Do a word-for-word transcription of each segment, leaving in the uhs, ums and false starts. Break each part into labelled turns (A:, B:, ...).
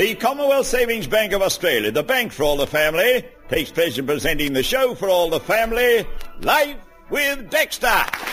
A: The Commonwealth Savings Bank of Australia, the bank for all the family, takes pleasure in presenting the show for all the family, Life with Dexter.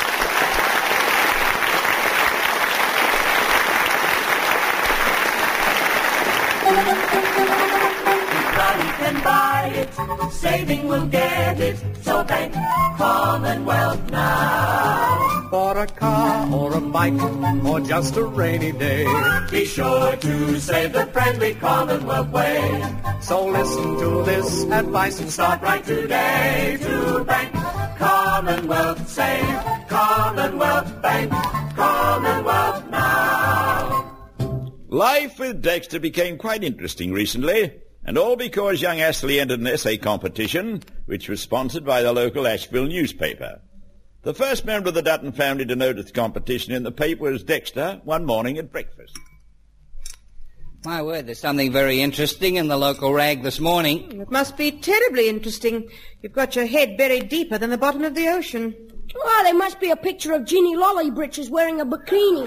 B: Everybody can buy it, saving will get it, so bank Commonwealth now.
C: For a car or a bike or just a rainy day,
B: Be sure to save the friendly Commonwealth way.
C: so listen to this advice and
B: Start right today to bank Commonwealth. Save Commonwealth Bank, Commonwealth now.
A: Life with Dexter became quite interesting recently, and all because young Astley entered an essay competition, which was sponsored by the local Asheville newspaper. The first member of the Dutton family to notice the competition in the paper was Dexter one morning at breakfast.
D: My word, there's something very interesting in the local rag this morning.
E: It must be terribly interesting. You've got your head buried deeper than the bottom of the ocean.
F: Oh, there must be a picture of Ginny Lollybritches wearing a bikini.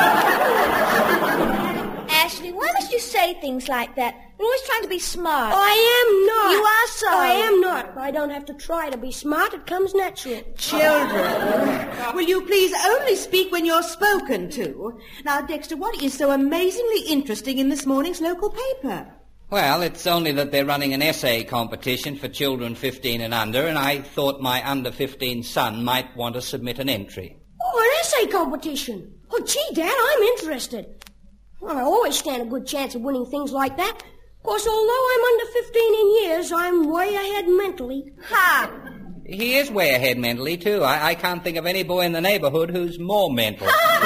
G: Ashley, why must you say things like that? You're always trying to be smart.
F: I am not.
G: You are so.
F: I am not. I don't have to try to be smart. It comes natural.
E: Children, will you please only speak when you're spoken to? Now, Dexter, what is so amazingly interesting in this morning's local paper?
D: Well, it's only that they're running an essay competition for children fifteen and under, and I thought my under fifteen son might want to submit an entry.
F: Oh, an essay competition. Oh, gee, Dad, I'm interested. Well, I always stand a good chance of winning things like that. Of course, although I'm under fifteen in years, I'm way ahead mentally.
G: Ha!
D: He is way ahead mentally, too. I, I can't think of any boy in the neighborhood who's more mental.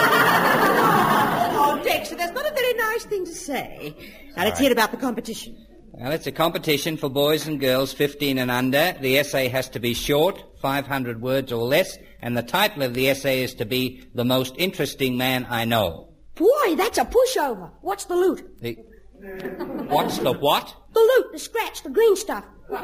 E: Oh, Dexter, that's not a very nice thing to say. Now, let's hear about the competition.
D: Well, it's a competition for boys and girls fifteen and under. The essay has to be short, five hundred words or less, and the title of the essay is to be The Most Interesting Man I Know.
F: Boy, that's a pushover. What's the loot?
D: The... What's the what?
F: The loot, the scratch, the green stuff.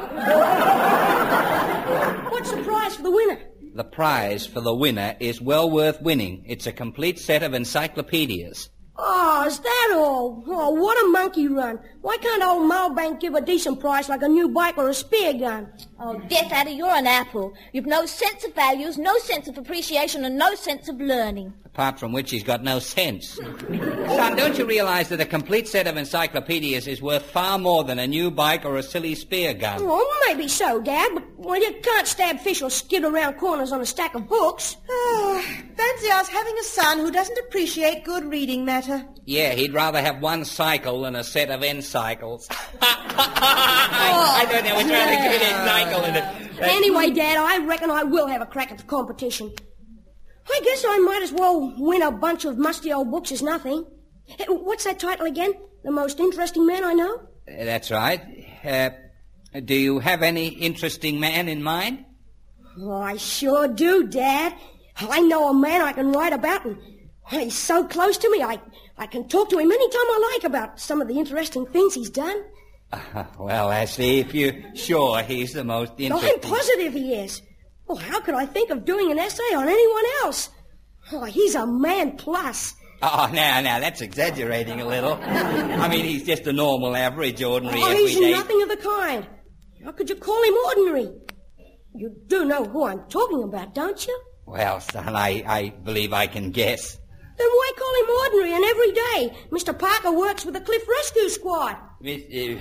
F: What's the prize for the winner?
D: The prize for the winner is well worth winning. It's a complete set of encyclopedias.
F: Oh, is that all? Oh, what a monkey run. Why can't old Malbank give a decent price like a new bike or a spear gun?
G: Oh, Death Adder, you're an apple. You've no sense of values, no sense of appreciation, and no sense of learning.
D: Apart from which he's got no sense. Son, don't you realize that a complete set of encyclopedias is worth far more than a new bike or a silly spear gun?
F: Oh, maybe so, Dad, but, well, you can't stab fish or skid around corners on a stack of books.
E: Oh, fancy us having a son who doesn't appreciate good reading matter.
D: Yeah, he'd rather have one cycle than a set of N-cycles. I, I don't know what's rather good N-cycle in it.
F: Anyway, Dad, I reckon I will have a crack at the competition. I guess I might as well win a bunch of musty old books as nothing. Hey, what's that title again? The Most Interesting Man I Know?
D: Uh, that's right. Uh, do you have any interesting man in mind?
F: Oh, I sure do, Dad. I know a man I can write about, and he's so close to me, I, I can talk to him any time I like about some of the interesting things he's done.
D: Uh, well, Ashley, if you're sure he's the most interesting...
F: I'm positive he is. Well, how could I think of doing an essay on anyone else? Oh, he's a man plus.
D: Oh, now, now, that's exaggerating a little. I mean, he's just a normal, average, ordinary,
F: oh,
D: everyday...
F: he's nothing of the kind. How could you call him ordinary? You do know who I'm talking about, don't you?
D: Well, son, I, I believe I can guess.
F: Then why call him ordinary and every day? Mister Parker works with the Cliff Rescue Squad.
D: Miss, uh,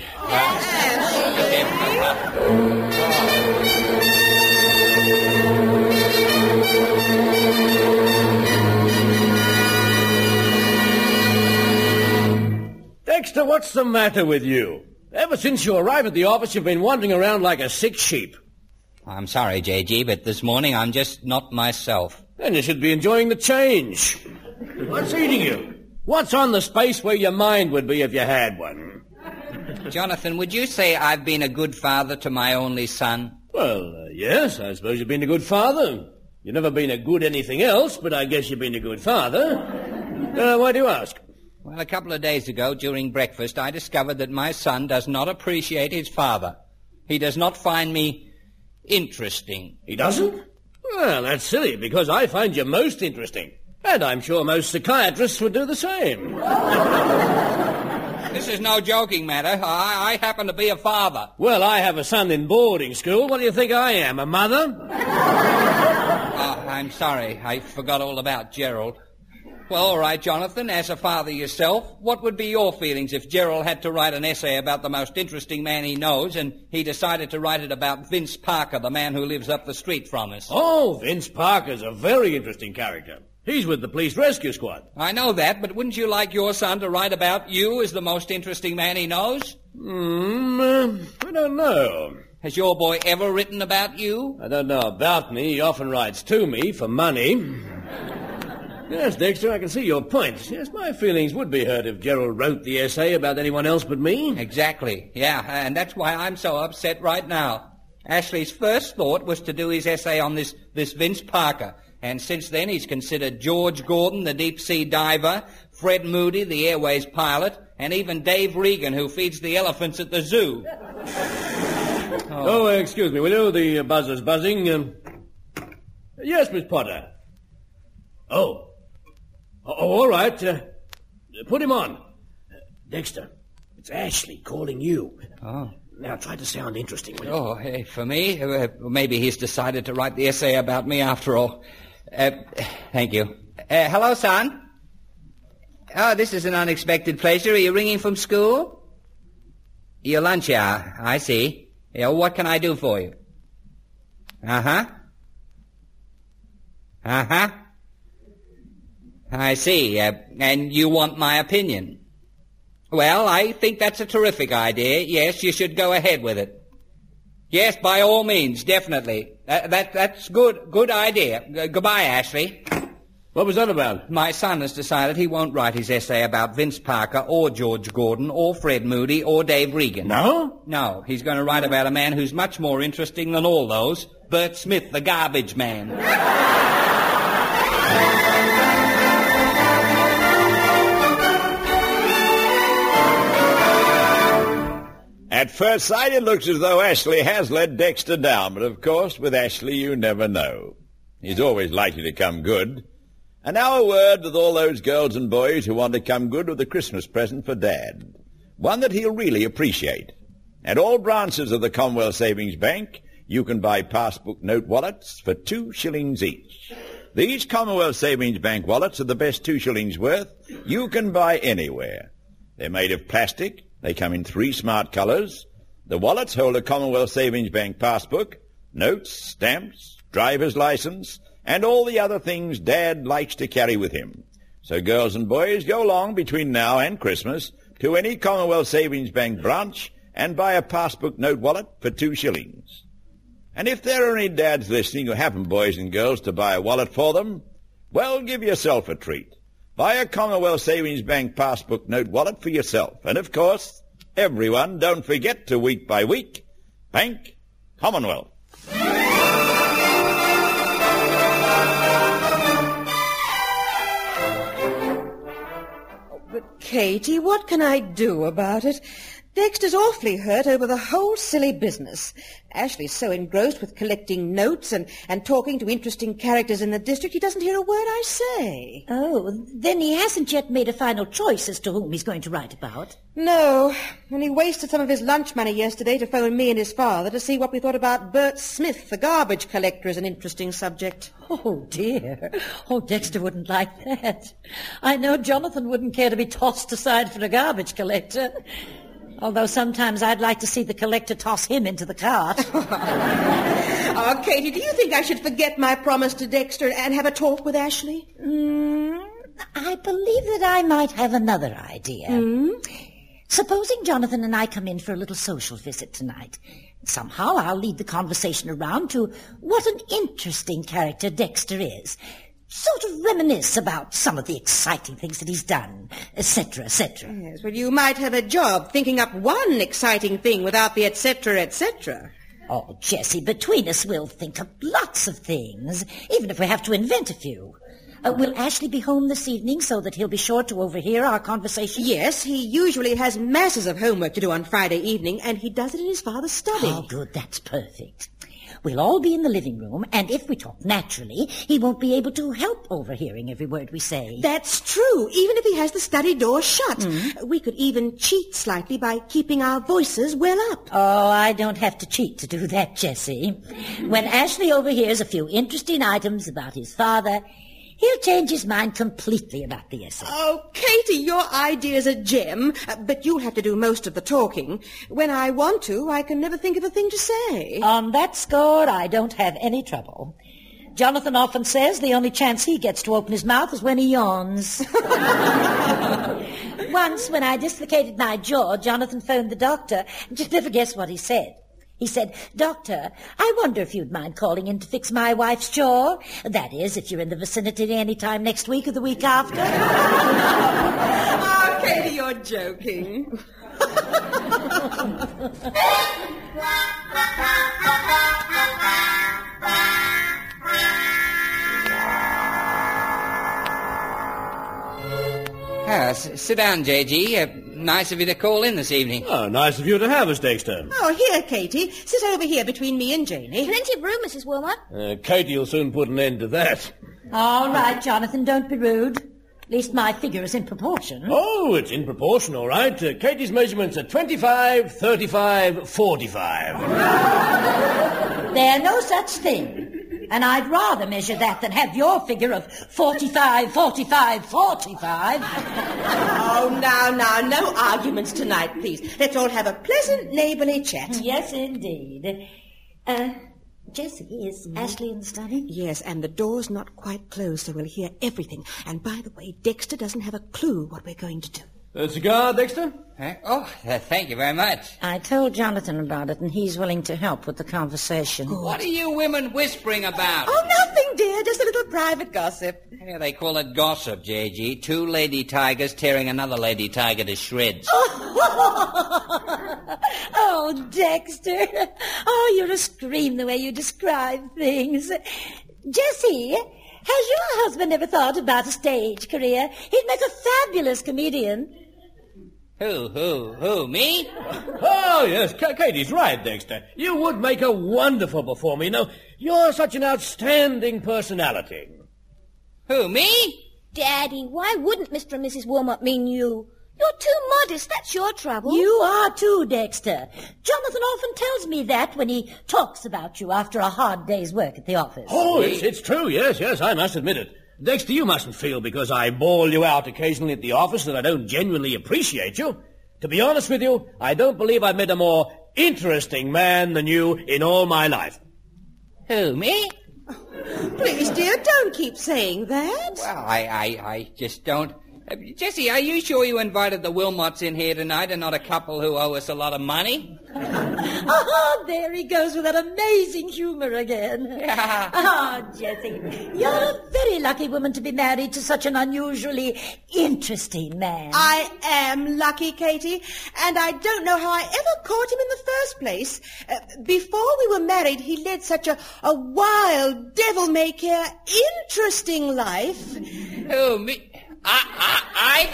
H: Dexter, what's the matter with you? Ever since you arrived at the office, you've been wandering around like a sick sheep.
D: I'm sorry, J G, but this morning I'm just not myself.
H: Then you should be enjoying the change. What's eating you? What's on the space where your mind would be if you had one?
D: Jonathan, would you say I've been a good father to my only son?
H: Well, uh, yes, I suppose you've been a good father. You've never been a good anything else, but I guess you've been a good father. Uh, why do you ask?
D: Well, a couple of days ago, during breakfast, I discovered that my son does not appreciate his father. He does not find me interesting.
H: He doesn't? Well, that's silly, because I find you most interesting. And I'm sure most psychiatrists would do the same.
D: This is no joking matter. I, I happen to be a father.
H: Well, I have a son in boarding school. What do you think I am, a mother?
D: Oh, I'm sorry. I forgot all about Gerald. Well, all right, Jonathan, as a father yourself, what would be your feelings if Gerald had to write an essay about the most interesting man he knows and he decided to write it about Vince Parker, the man who lives up the street from us?
H: Oh, Vince Parker's a very interesting character. He's with the police rescue squad.
D: I know that, but wouldn't you like your son to write about you as the most interesting man he knows?
H: Hmm, uh, I don't know.
D: Has your boy ever written about you?
H: I don't know about me. He often writes to me for money. Yes, Dexter, I can see your point. Yes, my feelings would be hurt if Gerald wrote the essay about anyone else but me.
D: Exactly, yeah, and that's why I'm so upset right now. Ashley's first thought was to do his essay on this, this Vince Parker, and since then he's considered George Gordon, the deep-sea diver, Fred Moody, the airways pilot, and even Dave Regan, who feeds the elephants at the zoo.
H: oh, oh uh, excuse me, will you? The uh, buzzer's buzzing. Um, yes, Miss Potter. Oh. Oh, all right. Uh, put him on. Uh, Dexter, it's Ashley calling you.
D: Oh.
H: Now, try to sound interesting, will you?
D: Oh, hey, for me? Uh, maybe he's decided to write the essay about me after all. Uh, thank you. Uh, hello, son. Oh, this is an unexpected pleasure. Are you ringing from school? Your lunch hour. I see. Yeah, what can I do for you? Uh-huh. Uh-huh. I see. Uh, and you want my opinion? Well, I think that's a terrific idea. Yes, you should go ahead with it. Yes, by all means, definitely. Uh, that that's good. Good idea. G- goodbye, Ashley.
H: What was that about?
D: My son has decided he won't write his essay about Vince Parker or George Gordon or Fred Moody or Dave Regan.
H: No?
D: No, he's going to write about a man who's much more interesting than all those. Bert Smith, the garbage man.
A: At first sight, it looks as though Ashley has let Dexter down, but of course, with Ashley, you never know. He's always likely to come good. And now a word with all those girls and boys who want to come good with a Christmas present for Dad. One that he'll really appreciate. At all branches of the Commonwealth Savings Bank, you can buy passbook note wallets for two shillings each. These Commonwealth Savings Bank wallets are the best two shillings worth you can buy anywhere. They're made of plastic. They come in three smart colors. The wallets hold a Commonwealth Savings Bank passbook, notes, stamps, driver's license, and all the other things Dad likes to carry with him. So girls and boys, go along between now and Christmas to any Commonwealth Savings Bank branch and buy a passbook note wallet for two shillings. And if there are any dads listening who happen, boys and girls, to buy a wallet for them, well, give yourself a treat. Buy a Commonwealth Savings Bank passbook note wallet for yourself. And, of course, everyone, don't forget to, week by week, Bank Commonwealth.
E: But, Katie, what can I do about it? Dexter's awfully hurt over the whole silly business. Ashley's so engrossed with collecting notes and, and talking to interesting characters in the district, he doesn't hear a word I say.
I: Oh, then he hasn't yet made a final choice as to whom he's going to write about.
E: No, and he wasted some of his lunch money yesterday to phone me and his father to see what we thought about Bert Smith, the garbage collector, as an interesting subject.
I: Oh, dear. Oh, Dexter wouldn't like that. I know Jonathan wouldn't care to be tossed aside for a garbage collector. Although sometimes I'd like to see the collector toss him into the cart.
E: Oh, Katie, do you think I should forget my promise to Dexter and have a talk with Ashley?
I: Mm, I believe that I might have another idea.
E: Mm?
I: Supposing Jonathan and I come in for a little social visit tonight. Somehow I'll lead the conversation around to what an interesting character Dexter is. Sort of reminisce about some of the exciting things that he's done, et cetera, et cetera.
E: Yes, well, you might have a job thinking up one exciting thing without the et cetera, et cetera.
I: Oh, Jessie, between us we'll think up lots of things, even if we have to invent a few. Uh, will Ashley be home this evening so that he'll be sure to overhear our conversation?
E: Yes, he usually has masses of homework to do on Friday evening, and he does it in his father's study.
I: Oh, good, that's perfect. We'll all be in the living room, and if we talk naturally, he won't be able to help overhearing every word we say.
E: That's true, even if he has the study door shut. Mm. We could even cheat slightly by keeping our voices well up.
I: Oh, I don't have to cheat to do that, Jessie. When Ashley overhears a few interesting items about his father, he'll change his mind completely about the essay.
E: Oh, Katie, your idea's a gem, uh, but you'll have to do most of the talking. When I want to, I can never think of a thing to say.
I: On that score, I don't have any trouble. Jonathan often says the only chance he gets to open his mouth is when he yawns. Once, when I dislocated my jaw, Jonathan phoned the doctor, and you'd never guess what he said. He said, "Doctor, I wonder if you'd mind calling in to fix my wife's jaw. That is, if you're in the vicinity any time next week or the week after."
E: Oh, Katie, you're joking.
D: Ah, s- sit down, J G. Uh, nice of you to call in this evening.
H: Oh, nice of you to have us, Dexter.
E: Oh, here, Katie. Sit over here between me and Janie.
G: Plenty of room, Missus Wilmot.
H: Uh, Katie will soon put an end to that.
I: All right, Jonathan, don't be rude. At least my figure is in proportion.
H: Oh, it's in proportion, all right. Uh, Katie's measurements are twenty-five, thirty-five, forty-five.
I: There's no such thing. And I'd rather measure that than have your figure of forty-five, forty-five, forty-five.
E: Oh, now, now, no arguments tonight, please. Let's all have a pleasant neighbourly chat.
I: Yes, indeed. Uh, Jessie, is mm. Ashley in the study?
E: Yes, and the door's not quite closed, so we'll hear everything. And by the way, Dexter doesn't have a clue what we're going to do.
H: A cigar, Dexter?
D: Huh? Oh, uh, thank you very much.
I: I told Jonathan about it, and he's willing to help with the conversation.
E: Good.
D: What are you women whispering about?
E: Oh, nothing, dear. Just a little private gossip.
D: Yeah, they call it gossip, J G. Two lady tigers tearing another lady tiger to shreds.
I: Oh, Dexter. Oh, you're a scream the way you describe things. Jessie, has your husband ever thought about a stage career? He'd make a fabulous comedian.
D: Who, who, who, me?
H: Oh, yes, K- Katie's right, Dexter. You would make a wonderful performer. You know, you're such an outstanding personality.
D: Who, me?
G: Daddy, why wouldn't Mister and Missus Wilmot mean you? You're too modest. That's your trouble.
I: You are too, Dexter. Jonathan often tells me that when he talks about you after a hard day's work at the office.
H: Oh, it's, it's true, yes, yes, I must admit it. Dexter, you mustn't feel because I bawl you out occasionally at the office that I don't genuinely appreciate you. To be honest with you, I don't believe I've met a more interesting man than you in all my life.
D: Who, me?
E: Please, dear, don't keep saying that.
D: Well, I, I, I just don't... Uh, Jessie, are you sure you invited the Wilmots in here tonight and not a couple who owe us a lot of money?
I: Oh, there he goes with that amazing humor again.
D: Yeah.
I: Oh, Jessie, you're a very lucky woman to be married to such an unusually interesting man.
E: I am lucky, Katie, and I don't know how I ever caught him in the first place. Uh, before we were married, he led such a, a wild, devil-may-care, interesting life.
D: Who, me? I,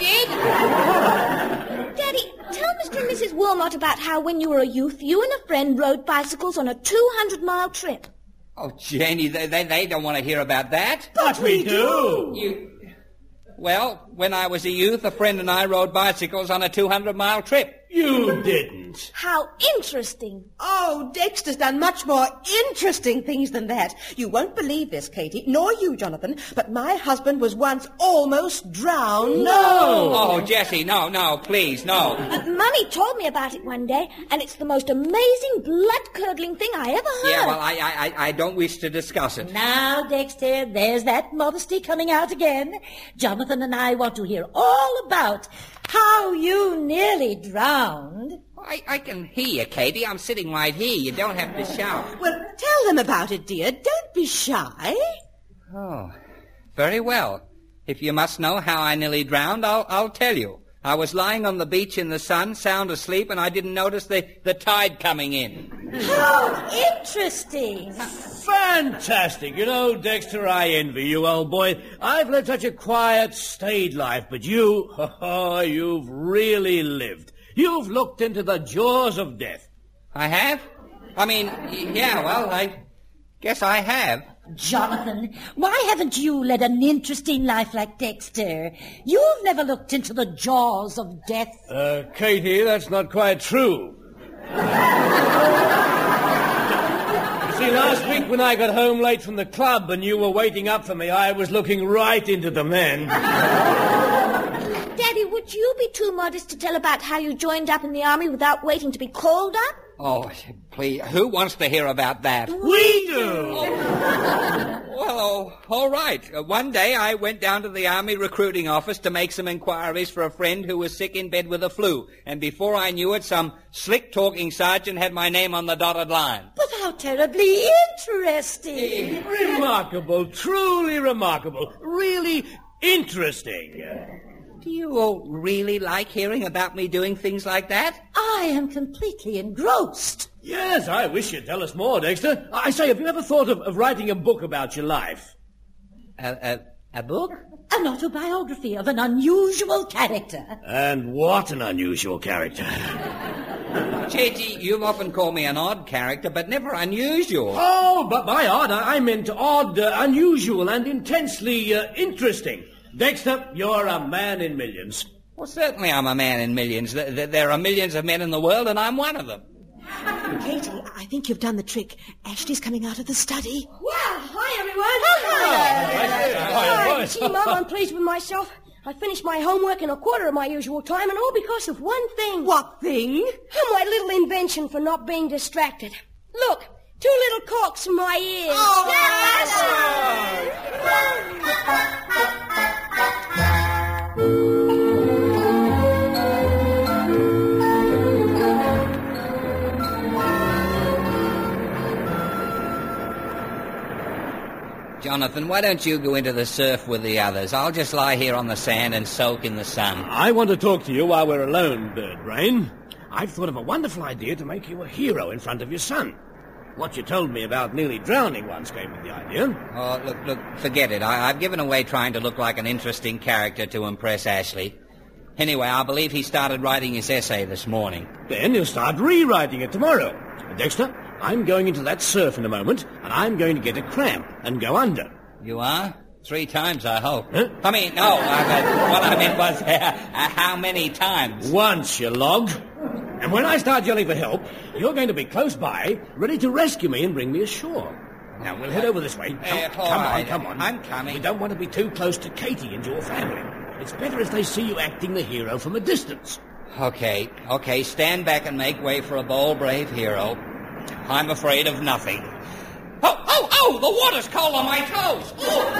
D: I, I did?
G: Daddy, tell Mister and Missus Wilmot about how when you were a youth, you and a friend rode bicycles on a two hundred mile trip.
D: Oh, Janie, they, they, they don't want to hear about that.
H: But we do.
D: You... Well, when I was a youth, a friend and I rode bicycles on a two hundred mile trip.
H: You didn't.
G: How interesting.
E: Oh, Dexter's done much more interesting things than that. You won't believe this, Katie, nor you, Jonathan, but my husband was once almost drowned.
H: No!
D: Oh, Jessie, no, no, please, no.
G: Uh, Mummy told me about it one day, and it's the most amazing, blood-curdling thing I ever heard.
D: Yeah, well, I, I, I don't wish to discuss it.
I: Now, Dexter, there's that modesty coming out again. Jonathan and I want to hear all about how you nearly drowned.
D: I, I can hear you, Katie. I'm sitting right here. You don't have to shout.
E: Well, tell them about it, dear. Don't be shy.
D: Oh, very well. If you must know how I nearly drowned, I'll, I'll tell you. I was lying on the beach in the sun, sound asleep, and I didn't notice the, the tide coming in.
I: How interesting.
H: Fantastic. You know, Dexter, I envy you, old boy. I've led such a quiet, staid life, but you, oh, you've really lived. You've looked into the jaws of death.
D: I have? I mean, yeah, well, I Guess I have.
I: Jonathan, why haven't you led an interesting life like Dexter? You've never looked into the jaws of death.
H: Uh, Katie, that's not quite true. See, last week when I got home late from the club and you were waiting up for me, I was looking right into them then.
G: Daddy, would you be too modest to tell about how you joined up in the army without waiting to be called up?
D: Oh, please, who wants to hear about that?
H: We do!
D: Well, oh, all right. Uh, one day I went down to the Army recruiting office to make some inquiries for a friend who was sick in bed with a flu. And before I knew it, some slick-talking sergeant had my name on the dotted line.
I: But how terribly interesting.
H: Remarkable, truly remarkable, really interesting.
D: Do you all really like hearing about me doing things like that?
I: I am completely engrossed.
H: Yes, I wish you'd tell us more, Dexter. I say, have you ever thought of, of writing a book about your life?
D: A, a, a book?
I: An autobiography of an unusual character.
H: And what an unusual character.
D: J G, you've often called me an odd character, but never unusual.
H: Oh, but by odd, I, I meant odd, uh, unusual, and intensely uh, interesting. Dexter, you're a man in millions.
D: Well, certainly I'm a man in millions. There, there are millions of men in the world, and I'm one of them.
E: Katie, I think you've done the trick. Ashley's coming out of the study.
F: Well, hi, everyone. Hi. See, Mum, I'm pleased with myself. I finished my homework in a quarter of my usual time, and all because of one thing.
E: What thing?
F: Oh, my little invention for not being distracted. Look, two little corks in my ears.
E: Oh,
D: Jonathan, why don't you go into the surf with the others? I'll just lie here on the sand and soak in the sun.
H: I want to talk to you while we're alone, Birdbrain. I've thought of a wonderful idea to make you a hero in front of your son. What you told me about nearly drowning once gave me the idea.
D: Oh, look, look, forget it. I, I've given away trying to look like an interesting character to impress Ashley. Anyway, I believe he started writing his essay this morning.
H: Then he'll start rewriting it tomorrow. Dexter, I'm going into that surf in a moment, and I'm going to get a cramp and go under.
D: You are? Three times, I hope.
H: Huh?
D: I mean, no, I, what I meant was, uh, uh, how many times?
H: Once, you log. And when I start yelling for help, you're going to be close by, ready to rescue me and bring me ashore. Now, we'll head over this way. Come,
D: Uh,
H: come
D: all
H: on,
D: right.
H: come on.
D: I'm coming.
H: We don't want to be too close to Katie and your family. It's better if they see you acting the hero from a distance.
D: Okay, okay, stand back and make way for a bold, brave hero. I'm afraid of nothing. Oh, oh, oh, the water's cold on my toes. Oh, oh,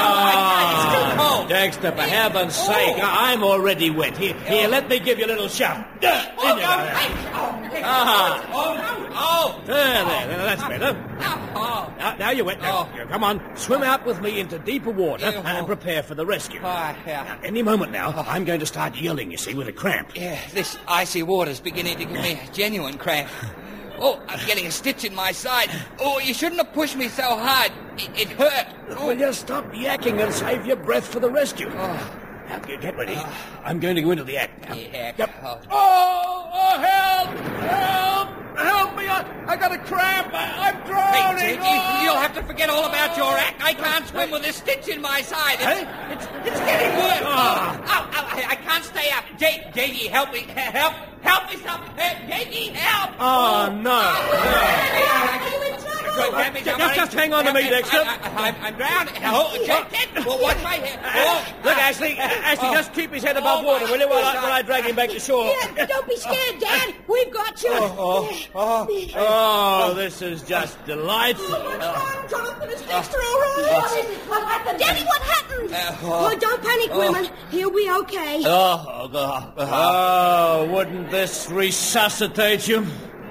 H: Ah,
D: it's too cold.
H: Dexter, for heaven's sake, I- I'm already wet. Here, here, let me give you a little shove. Uh,
D: Oh,
H: in there.
D: no, hey, oh,
H: Ah.
D: oh, no, oh.
H: There, there, there, that's better.
D: Oh,
H: Now, now you're wet. Now,
D: Oh.
H: Here, come on, swim out with me into deeper water
D: Yeah.
H: and prepare for the rescue.
D: Ah, yeah.
H: Now, any moment now, I'm going to start yelling, you see, with a cramp.
D: Yeah, this icy water's beginning to give me a genuine cramp. Oh, I'm getting a stitch in my side. Oh, you shouldn't have pushed me so hard. It, it hurt. Oh.
H: Will you stop yakking and save your breath for the rescue?
D: Oh.
H: Now, get get ready. I'm going to go into the act now.
D: The act.
H: Yep.
D: Oh.
H: Oh, oh, help! Help! Help me! I, I got a cramp! I, I'm
D: Hey,
H: drowning!
D: J G,
H: Oh!
D: you'll have to forget all about your act. I can't swim with this stitch in my side. It's,
H: Hey?
D: it's, it's getting worse.
H: Ah.
D: Oh, ow, ow, I, I can't stay up. J, J G, help me. Help. Help me some. J G, help.
H: Oh, no.
D: Quick, grab me
H: Just-
D: somebody.
H: just hang on to me,
D: Grab
H: Dexter.
D: I, I, I'm, I'm drowning. Oh, J J, well, watch my head. Oh,
H: Look, Ashley, Ashley,
D: Oh.
H: just keep his head above
D: Oh,
H: water,
D: my
H: will you, while I,
D: God.
H: while I drag him back to shore?
F: Yeah, don't be scared, Dad. We've got you.
H: Oh, oh, oh, this is just delightful.
F: Jonathan, is Dexter all right? What happened? Daddy, what happened?
D: oh.
F: Oh, don't panic, women. He'll be okay.
D: Oh, God.
H: Oh, wouldn't this resuscitate you?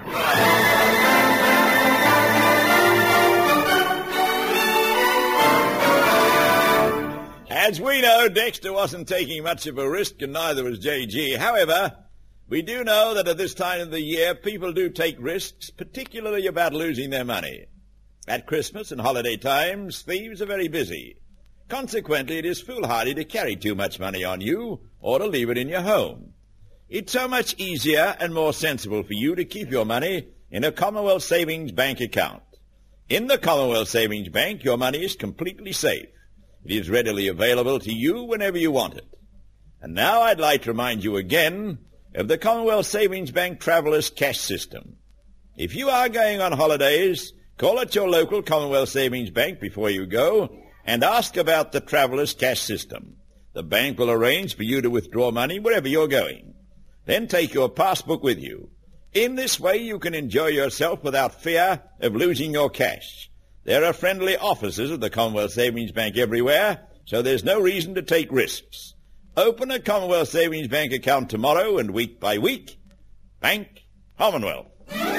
A: As we know, Dexter wasn't taking much of a risk, and neither was J G. However, we do know that at this time of the year, people do take risks, particularly about losing their money. At Christmas and holiday times, thieves are very busy. Consequently, it is foolhardy to carry too much money on you or to leave it in your home. It's so much easier and more sensible for you to keep your money in a Commonwealth Savings Bank account. In the Commonwealth Savings Bank, your money is completely safe. It is readily available to you whenever you want it. And now I'd like to remind you again of the Commonwealth Savings Bank Traveller's Cash System. If you are going on holidays, call at your local Commonwealth Savings Bank before you go and ask about the Traveller's Cash System. The bank will arrange for you to withdraw money wherever you're going. Then take your passbook with you. In this way, you can enjoy yourself without fear of losing your cash. There are friendly officers of the Commonwealth Savings Bank everywhere, so there's no reason to take risks. Open a Commonwealth Savings Bank account tomorrow and week by week. Bank Commonwealth.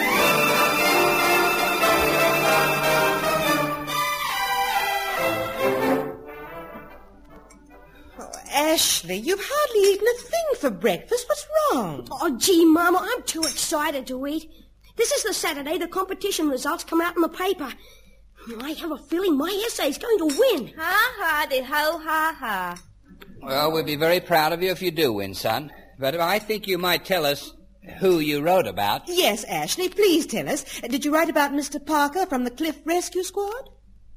E: Ashley, you've hardly eaten a thing for breakfast. What's wrong?
F: Oh, gee, Mama, I'm too excited to eat. This is the Saturday the competition results come out in the paper. I have a feeling my essay's going to win.
G: Ha-ha-de-ho, ha-ha.
D: Well, we'll be very proud of you if you do win, son. But I think you might tell us who you wrote about.
E: Yes, Ashley, please tell us. Did you write about Mister Parker from the Cliff Rescue Squad?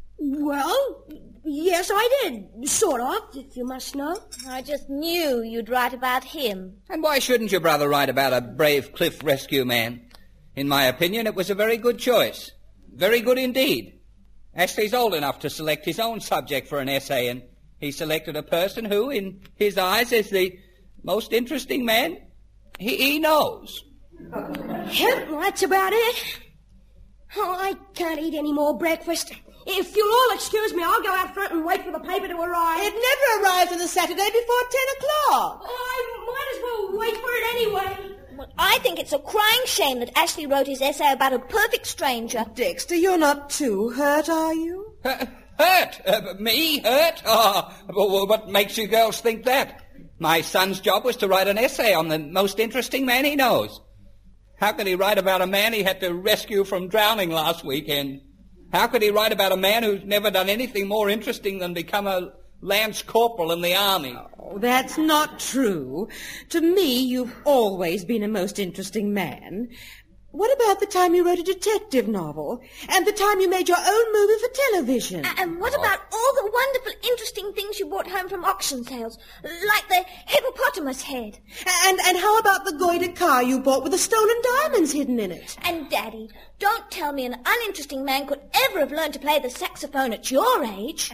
F: Well, yes, I did. Sort of, if you must know.
G: I just knew you'd write about him.
D: And why shouldn't your brother write about a brave cliff rescue man? In my opinion, it was a very good choice. Very good indeed. Ashley's old enough to select his own subject for an essay, and he selected a person who, in his eyes, is the most interesting man he, he knows.
F: Yep, that's about it. Oh, I can't eat any more breakfast. If you'll all excuse me, I'll go out front and wait for the paper to arrive.
E: It never arrives on the Saturday before ten o'clock.
F: I might as well wait for it anyway.
G: Well, I think it's a crying shame that Ashley wrote his essay about a perfect stranger.
E: Dexter, you're not too hurt, are you?
D: Uh, hurt? Uh, me? Hurt? Oh, well, what makes you girls think that? My son's job was to write an essay on the most interesting man he knows. How could he write about a man he had to rescue from drowning last weekend? How could he write about a man who's never done anything more interesting than become a lance corporal in the army?
E: Oh, that's not true. To me, you've always been a most interesting man. What about the time you wrote a detective novel? And the time you made your own movie for television?
G: Uh, and what about all the wonderful, interesting things you brought home from auction sales? Like the hippopotamus head.
E: And and how about the Goida car you bought with the stolen diamonds hidden in it?
G: And, Daddy, don't tell me an uninteresting man could ever have learned to play the saxophone at your age.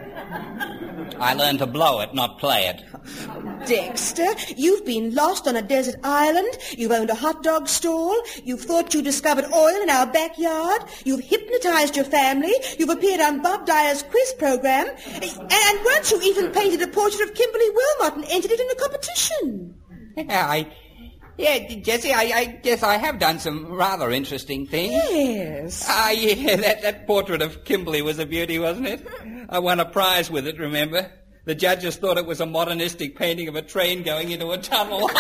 D: I learned to blow it, not play it.
E: Dexter, you've been lost on a desert island. You've owned a hot dog stall. You've thought you discovered oil in our backyard. You've hypnotized your family. You've appeared on Bob Dyer's quiz program. And, and once you even painted a portrait of Kimberly Wilmot and entered it in a competition.
D: Yeah, I... Yeah, Jessie, I, I guess I have done some rather interesting things.
E: Yes.
D: Ah, yeah, that, that portrait of Kimberly was a beauty, wasn't it? I won a prize with it, remember? The judges thought it was a modernistic painting of a train going into a tunnel.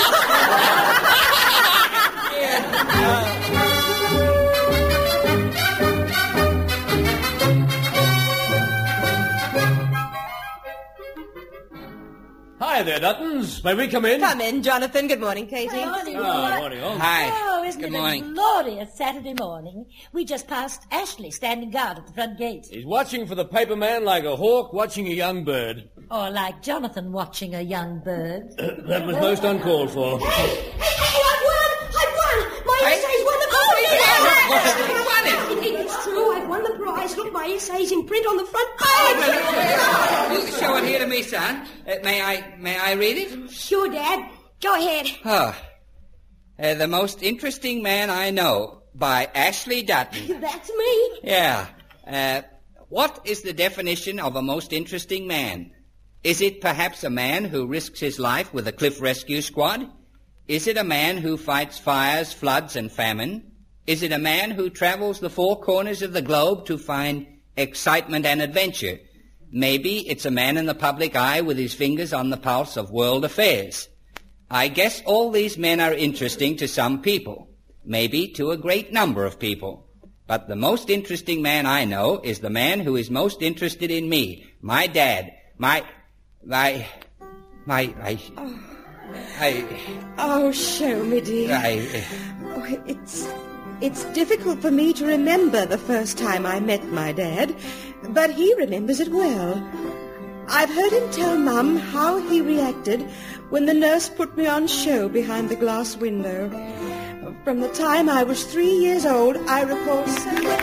D: Yeah.
H: Hi there, Duttons. May we come in?
E: Come in, Jonathan. Good morning, Katie.
I: Good morning.
H: Ah, morning, all.
D: Hi.
I: Oh, isn't
D: Good
I: it
D: morning.
I: a glorious Saturday morning? We just passed Ashley standing guard at the front gate.
H: He's watching for the paper man like a hawk watching a young bird.
I: Or like Jonathan watching a young bird.
H: That was most uncalled for.
F: Hey, hey, hey, I won! I won! My
D: Hey.
F: essay's won the
D: Oh,
F: competition!
D: you won it!
F: It- It's true, I've won the prize. Look, my essay's in print on the front
D: Oh,
F: page.
D: well, well, show it here to me, son. Uh, may I may I read it?
F: Sure, Dad. Go ahead.
D: Oh. Uh, The Most Interesting Man I Know by Ashley Dutton.
F: That's me.
D: Yeah. Uh, what is the definition of a most interesting man? Is it perhaps a man who risks his life with a cliff rescue squad? Is it a man who fights fires, floods, and famine? Is it a man who travels the four corners of the globe to find excitement and adventure? Maybe it's a man in the public eye with his fingers on the pulse of world affairs. I guess all these men are interesting to some people, maybe to a great number of people. But the most interesting man I know is the man who is most interested in me, my dad, my, my, my, I, I,
E: Oh, show me, dear.
D: I,
E: Oh, it's It's difficult for me to remember the first time I met my dad, but he remembers it well. I've heard him tell Mum how he reacted when the nurse put me on show behind the glass window. From the time I was three years old, I recall so much...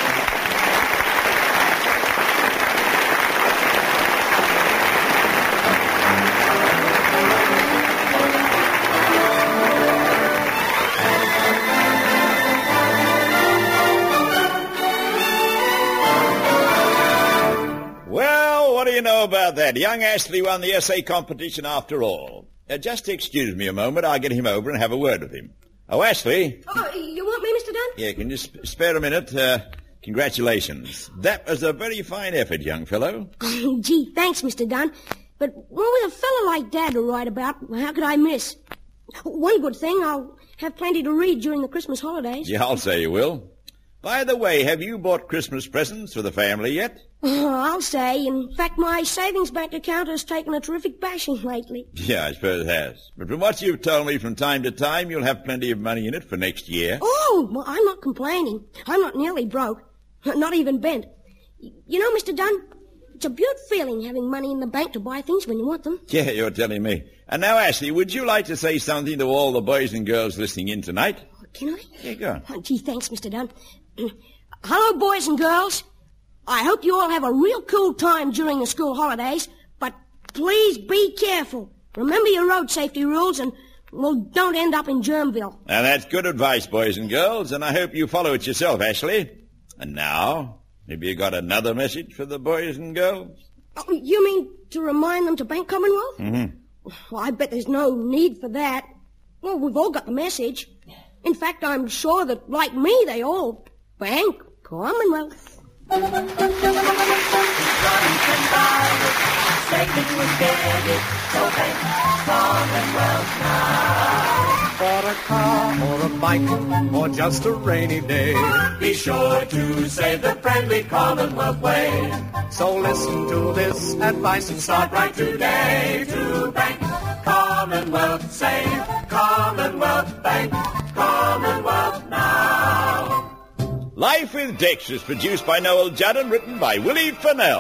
A: What do you know about that? Young Ashley won the essay competition after all. Uh, just excuse me a moment. I'll get him over and have a word with him. Oh, Ashley.
F: Oh, you want me, Mister Dunn?
A: Yeah, can you sp- spare a minute? Uh, congratulations. That was a very fine effort, young fellow.
F: Gee, thanks, Mister Dunn. But what with a fellow like Dad to write about, how could I miss? One good thing, I'll have plenty to read during the Christmas holidays.
A: Yeah, I'll say you will. By the way, have you bought Christmas presents for the family yet?
F: Oh, I'll say. In fact, my savings bank account has taken a terrific bashing lately.
A: Yeah, I suppose it has. But from what you've told me from time to time, you'll have plenty of money in it for next year.
F: Oh, well, I'm not complaining. I'm not nearly broke. Not even bent. You know, Mister Dunn, it's a beautiful feeling having money in the bank to buy things when you want them.
A: Yeah, you're telling me. And now, Ashley, would you like to say something to all the boys and girls listening in tonight?
F: Can I?
A: Yeah, go on.
F: Oh, gee, thanks, Mister Dunn. Hello, boys and girls. I hope you all have a real cool time during the school holidays, but please be careful. Remember your road safety rules and, well, don't end up in Germville.
A: Now, that's good advice, boys and girls, and I hope you follow it yourself, Ashley. And now, maybe you got another message for the boys and girls?
F: Oh, you mean to remind them to bank Commonwealth?
A: Mm-hmm.
F: Well, I bet there's no need for that. Well, we've all got the message. In fact, I'm sure that, like me, they all bank Commonwealth.
B: Saving will get it, so bank Commonwealth now.
C: For a car or a bike or just a rainy day,
B: Be sure to save the friendly Commonwealth way.
C: so listen to this advice and
B: Start right today to bank Commonwealth. Save Commonwealth Bank, Commonwealth now.
A: Life with Dexter is produced by Noel Judd and written by Willie Fennell.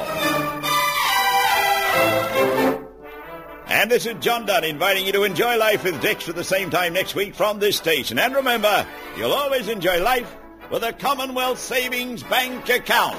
A: And this is John Dunn inviting you to enjoy Life with Dexter at the same time next week from this station. And remember, you'll always enjoy life with a Commonwealth Savings Bank account.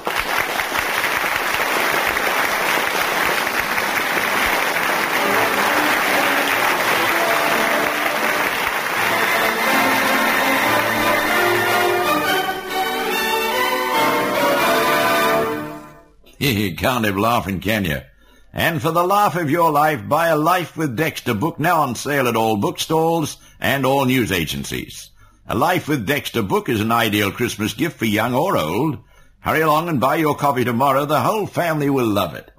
A: You can't have laughing, can you? And for the laugh of your life, buy a Life with Dexter book now on sale at all bookstores and all news agencies. A Life with Dexter book is an ideal Christmas gift for young or old. Hurry along and buy your copy tomorrow. The whole family will love it.